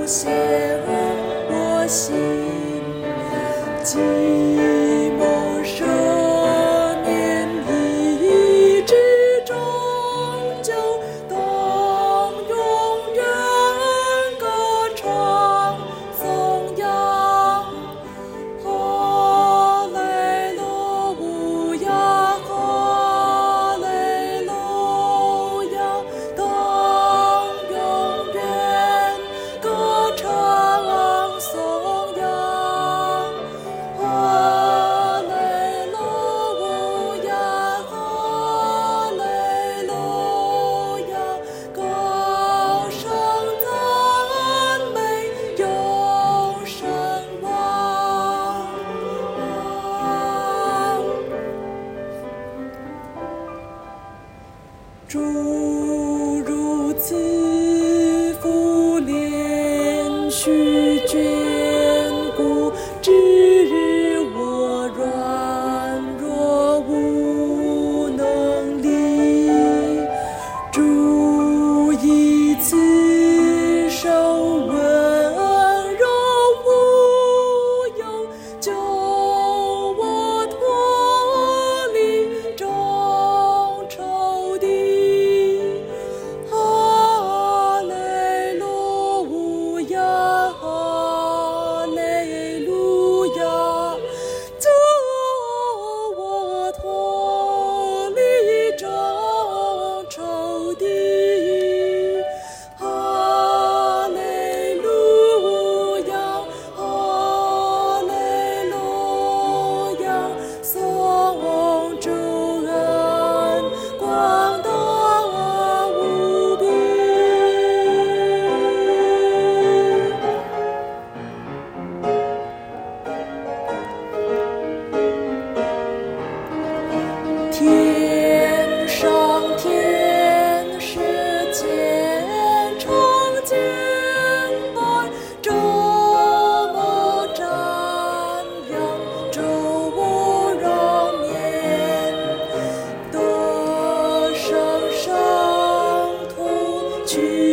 显我心，寂寞生年意志终究当永远歌唱颂扬。哈利路亚，哈利路亚，当永远歌唱颂扬。哈利路亚，哈利路亚，高声赞美永生王。主如此福连续眷顾，只我软弱无能力。主以此手温柔无忧，救我脱离众仇敌。哈利路亚，哈利路亚，救我脱离众仇敌。哈利路亚，哈利路亚，颂主恩广大无比。天上天使虔诚敬拜，周末瞻仰主容颜，得胜圣徒去